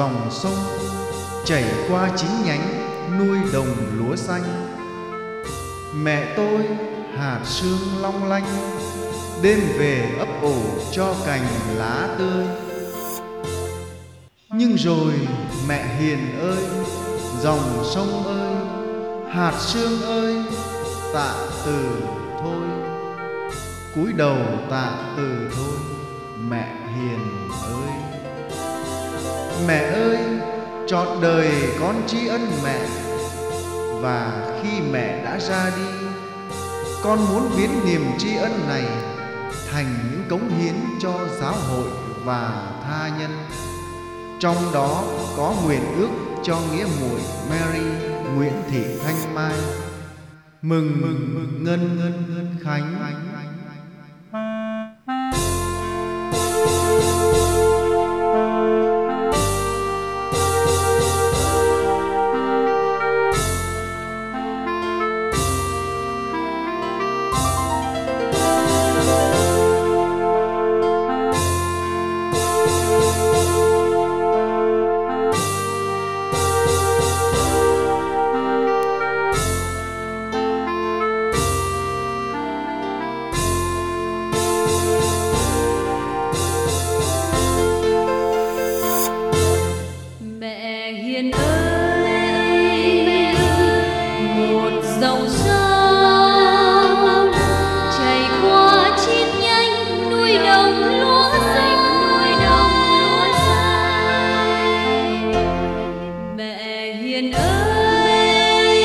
dòng sông chảy qua chín nhánh nuôi đồng lúa xanh. Mẹ tôi hạt sương long lanh, đêm về ấp ủ cho cành lá tươi. Nhưng rồi mẹ hiền ơi, dòng sông ơi, hạt sương ơi, tạ từ thôi. Cúi đầu tạ từ thôi, mẹ hiền ơi. Mẹ ơi, trọn đời con tri ân mẹ. Và khi mẹ đã ra đi, con muốn biến niềm tri ân này thành những cống hiến cho giáo hội và tha nhân. Trong đó có nguyện ước cho nghĩa muội Mary Nguyễn Thị Thanh Mai. Mừng Ngân Khánh. Dòng sông chảy qua chín nhánh nuôi đồng lúa xanh, nuôi đồng lúa xanh. Mẹ hiền ơi,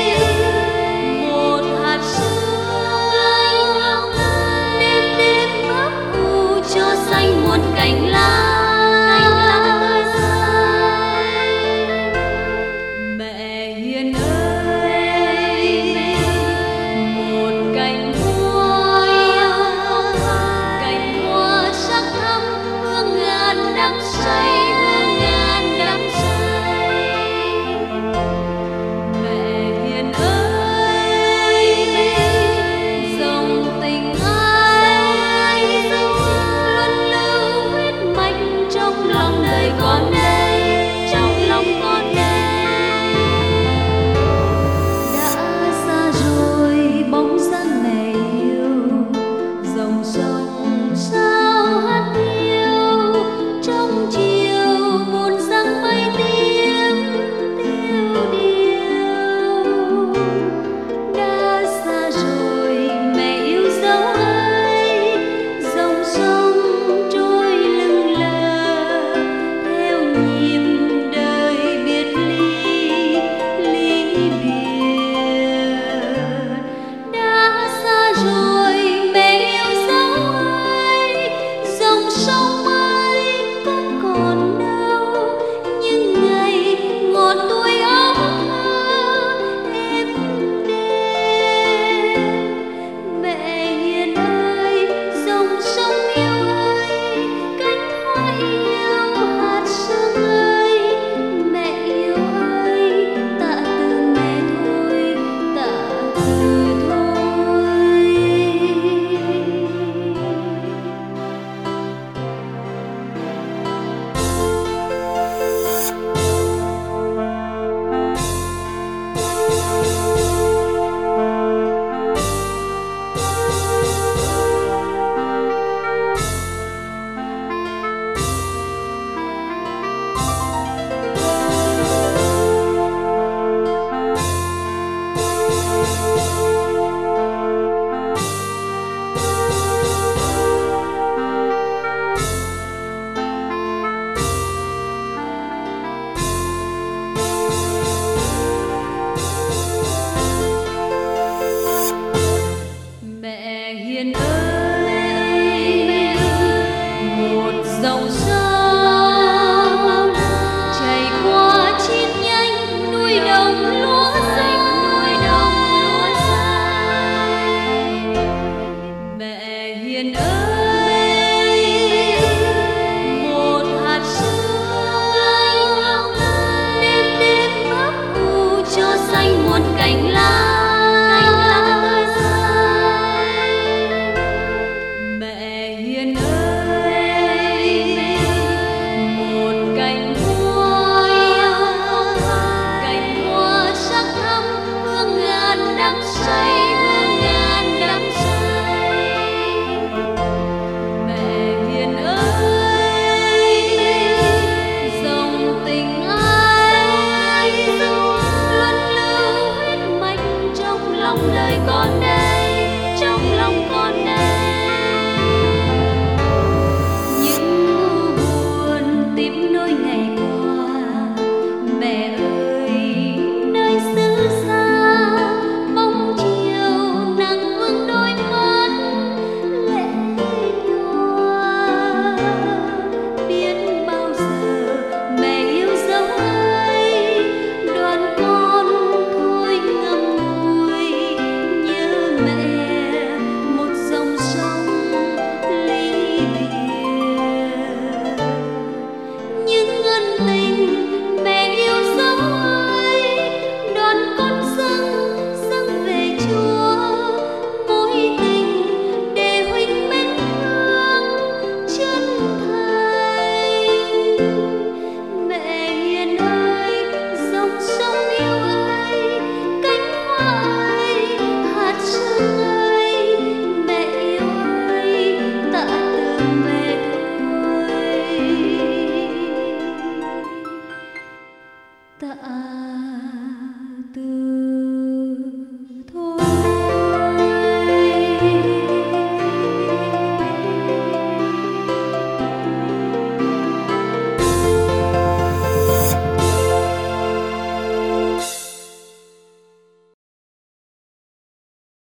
một hạt sương đêm đêm ấp ủ cho xanh một cành lá. Mẹ hiền ơi, cành hoa sắc thắm hương ngàn đắm say, hương ngàn đắm say. Mẹ hiền ơi, dòng tình ai luôn lưu huyết mạch trong lòng đời con đây, trong lòng con đây. Đã xa rồi bóng dáng mẹ yêu, dòng sông sao hát yêu trong chiều buồn dáng mây tiếng tiêu điều. Đã xa rồi mẹ yêu dấu ấy, dòng sông trôi lững lờ theo nhịp đời biệt ly biệt. Đã xa rồi mẹ yêu dấu ấy, dòng sông ấy có còn đâu những ngày ngọt tuổi ấu thơ êm đềm. Mẹ hiền ơi, dòng sông yêu ơi, cánh hoa yêu, hạt sương ơi, mẹ yêu ơi, tạ từ mẹ thôi, tạ từ thôi. Mẹ hiền ơi, một dòng sông chảy qua chín nhánh nuôi đồng lúa xanh, nuôi đồng lúa xanh. Mẹ hiền ơi,